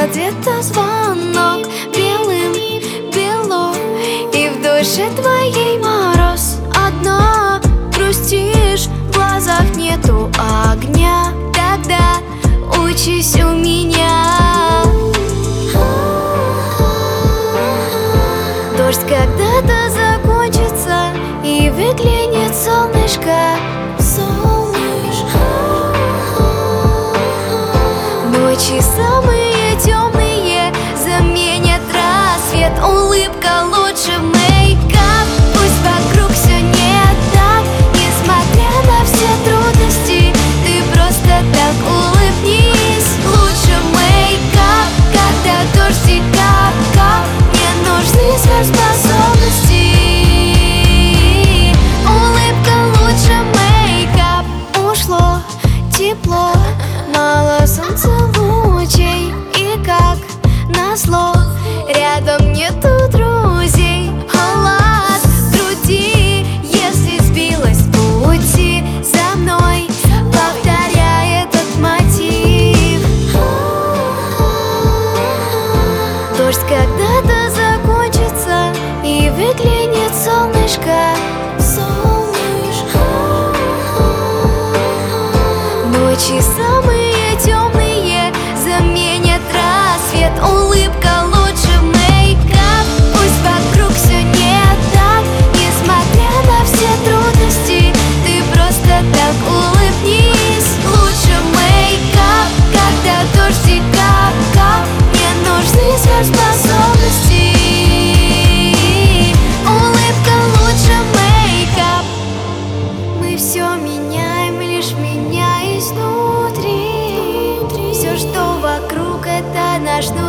где-то звонок белым бело, и в душе твоей мороз. Одна грустишь, в глазах нету огня. Тогда учись у меня. Дождь когда-то закончится, и выглянет солнышко. Ночи самые темные заменят рассвет. Улыбка лучше мейкап. Пусть вокруг все не так, несмотря на все трудности, ты просто так улыбнись. Лучше мейкап, когда дождь и кап-кап. Мне нужны сверхспособности. Улыбка лучше мейкап. Ушло тепло, мало солнца лучей, и как назло рядом нету друзей. Халат в груди, если сбилась с пути, за мной повторяй этот мотив. Дождь когда-то закончится, и выглянет солнышко. Ночи самые темные заменят рассвет. Улыбка лучше мейкап. Пусть вокруг все не так, несмотря на все трудности, ты просто так улыбнись. Лучше мейкап, когда дождь и кап-кап. Мне нужны сверхспособности. Улыбка лучше мейкап. Мы все меняем, лишь меняясь внутри. Все, что вокруг, это наш